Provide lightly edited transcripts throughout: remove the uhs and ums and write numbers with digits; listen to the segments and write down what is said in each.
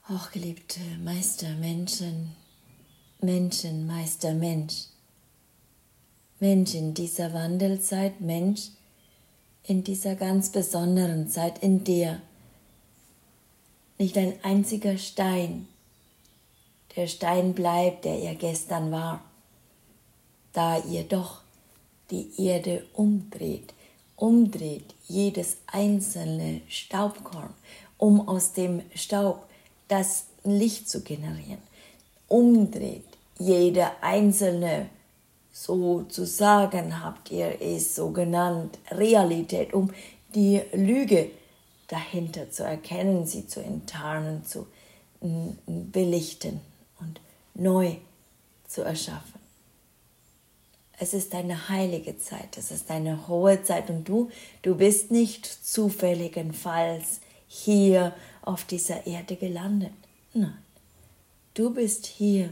Hochgeliebte Meister, Menschen, Meister, Mensch. Mensch in dieser Wandelzeit, Mensch in dieser ganz besonderen Zeit, in der nicht ein einziger Stein, der Stein bleibt, der ihr gestern war, da ihr doch die Erde umdreht jedes einzelne Staubkorn, um aus dem Staub das Licht zu generieren, umdreht jede einzelne, sozusagen habt ihr es so genannt, Realität, um die Lüge dahinter zu erkennen, sie zu enttarnen, zu belichten und neu zu erschaffen. Es ist eine heilige Zeit, es ist eine hohe Zeit und du bist nicht zufälligenfalls hier auf dieser Erde gelandet. Nein, du bist hier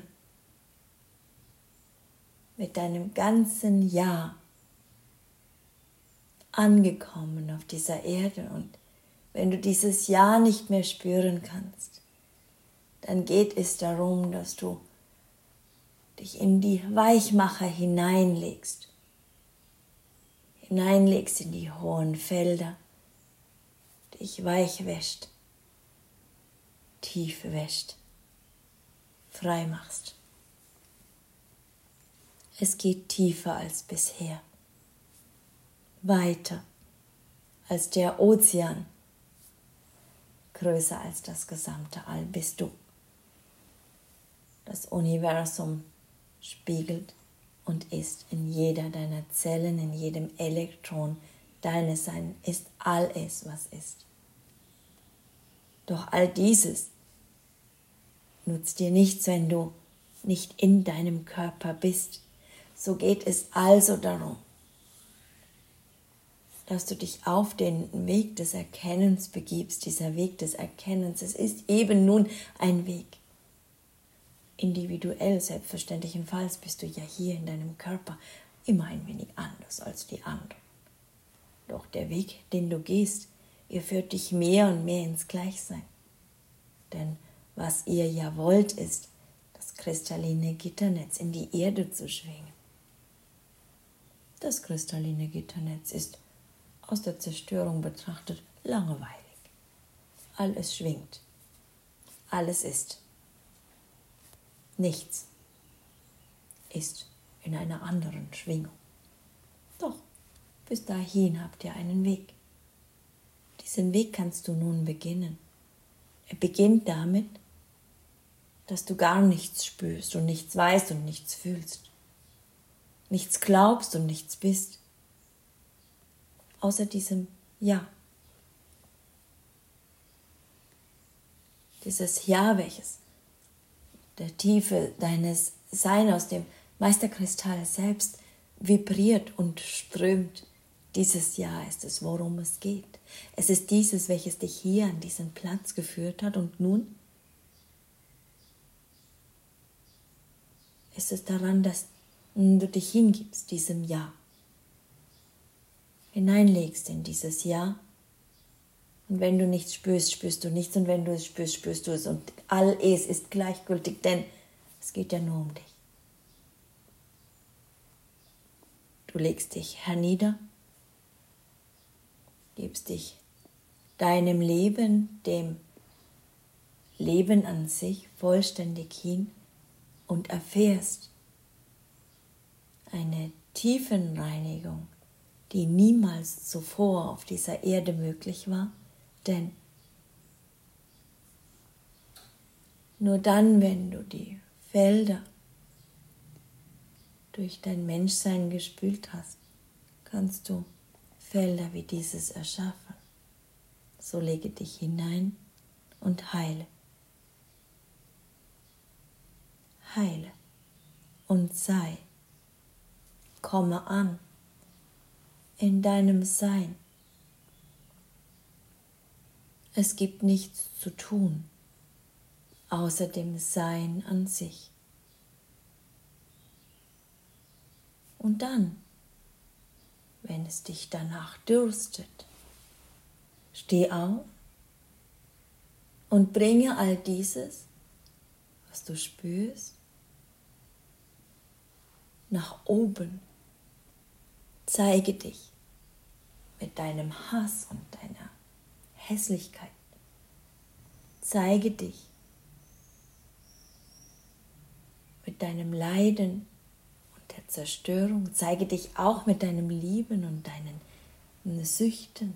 mit deinem ganzen Jahr angekommen auf dieser Erde und wenn du dieses Jahr nicht mehr spüren kannst, dann geht es darum, dass du dich in die Weichmacher hineinlegst in die hohen Felder, dich weich wäscht, tief wäscht, frei machst. Es geht tiefer als bisher, weiter als der Ozean, größer als das gesamte All bist du. Das Universum spiegelt und ist in jeder deiner Zellen, in jedem Elektron deines Seins, ist alles, was ist. Doch all dieses nutzt dir nichts, wenn du nicht in deinem Körper bist. So geht es also darum, dass du dich auf den Weg des Erkennens begibst. Dieser Weg des Erkennens, es ist eben nun ein Weg. Individuell, selbstverständlichenfalls bist du ja hier in deinem Körper immer ein wenig anders als die anderen. Doch der Weg, den du gehst, er führt dich mehr und mehr ins Gleichsein. Denn was ihr ja wollt, ist, das kristalline Gitternetz in die Erde zu schwingen. Das kristalline Gitternetz ist aus der Zerstörung betrachtet langweilig. Alles schwingt. Alles ist. Nichts ist in einer anderen Schwingung. Doch, bis dahin habt ihr einen Weg. Diesen Weg kannst du nun beginnen. Er beginnt damit, dass du gar nichts spürst und nichts weißt und nichts fühlst. Nichts glaubst und nichts bist. Außer diesem Ja. Dieses Ja, welches der Tiefe deines Seins aus dem Meisterkristall selbst vibriert und strömt. Dieses Ja ist es, worum es geht. Es ist dieses, welches dich hier an diesen Platz geführt hat und nun ist es daran, dass du dich hingibst, diesem Ja. Hineinlegst in dieses Ja. Und wenn du nichts spürst, spürst du nichts. Und wenn du es spürst, spürst du es. Und alles ist gleichgültig, denn es geht ja nur um dich. Du legst dich hernieder, gibst dich deinem Leben, dem Leben an sich vollständig hin und erfährst eine Tiefenreinigung, die niemals zuvor auf dieser Erde möglich war. Denn nur dann, wenn du die Felder durch dein Menschsein gespült hast, kannst du Felder wie dieses erschaffen. So lege dich hinein und heile. Heile und sei. Komme an in deinem Sein. Es gibt nichts zu tun, außer dem Sein an sich. Und dann, wenn es dich danach dürstet, steh auf, und bringe all dieses, was du spürst, nach oben. Zeige dich mit deinem Hass und deiner Hässlichkeit. Zeige dich mit deinem Leiden und der Zerstörung. Zeige dich auch mit deinem Lieben und deinen Süchten.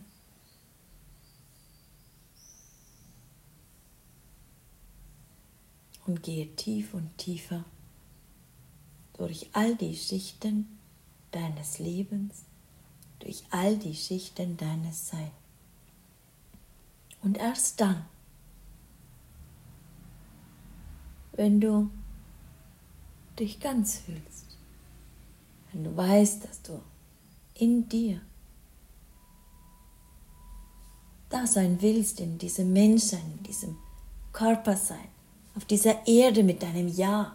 Und gehe tief und tiefer durch all die Schichten deines Lebens, durch all die Schichten deines Seins. Und erst dann, wenn du dich ganz fühlst, wenn du weißt, dass du in dir da sein willst, in diesem Menschsein, in diesem Körpersein, auf dieser Erde mit deinem Ja,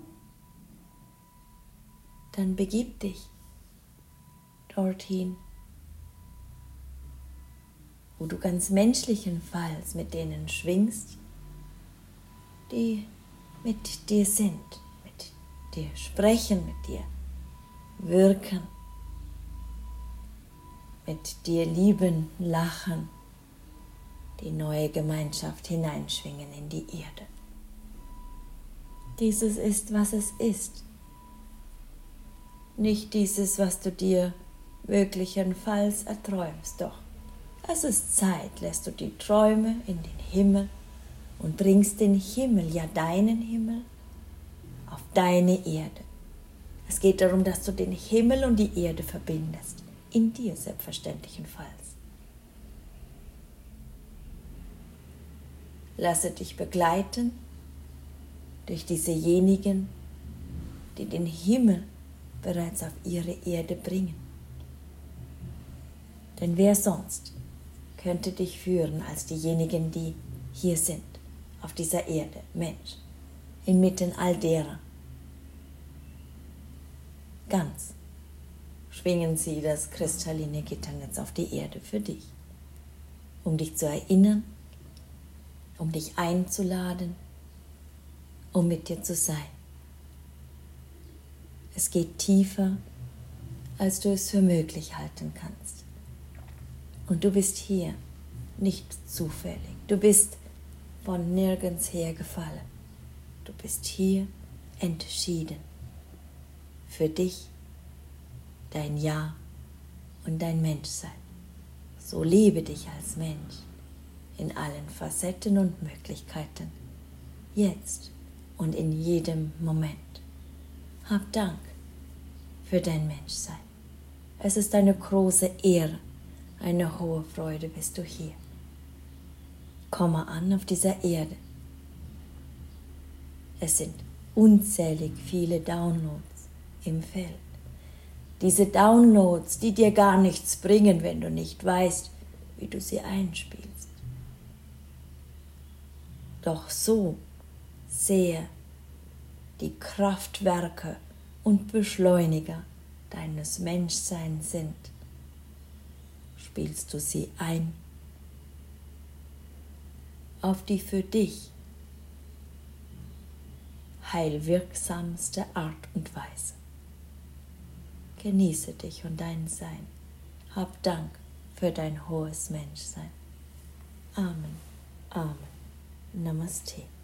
dann begib dich dorthin, wo du ganz menschlichenfalls mit denen schwingst, die mit dir sind, mit dir sprechen, mit dir wirken, mit dir lieben, lachen, die neue Gemeinschaft hineinschwingen in die Erde. Dieses ist, was es ist. Nicht dieses, was du dir wirklichenfalls erträumst, doch es ist Zeit, lässt du die Träume in den Himmel und bringst den Himmel, ja deinen Himmel, auf deine Erde. Es geht darum, dass du den Himmel und die Erde verbindest, in dir selbstverständlichenfalls. Lasse dich begleiten durch diesejenigen, die den Himmel bereits auf ihre Erde bringen. Denn wer sonst könnte dich führen als diejenigen, die hier sind, auf dieser Erde, Mensch, inmitten all derer. Ganz schwingen sie das kristalline Gitternetz auf die Erde für dich, um dich zu erinnern, um dich einzuladen, um mit dir zu sein. Es geht tiefer, als du es für möglich halten kannst. Und du bist hier nicht zufällig. Du bist von nirgends her gefallen. Du bist hier entschieden. Für dich, dein Ja und dein Menschsein. So lebe dich als Mensch in allen Facetten und Möglichkeiten. Jetzt und in jedem Moment. Hab Dank für dein Menschsein. Es ist eine große Ehre, eine hohe Freude bist du hier. Komme an auf dieser Erde. Es sind unzählig viele Downloads im Feld. Diese Downloads, die dir gar nichts bringen, wenn du nicht weißt, wie du sie einspielst. Doch so sehr die Kraftwerke und Beschleuniger deines Menschseins sind, spielst du sie ein auf die für dich heilwirksamste Art und Weise. Genieße dich und dein Sein. Hab Dank für dein hohes Menschsein. Amen. Amen. Namaste.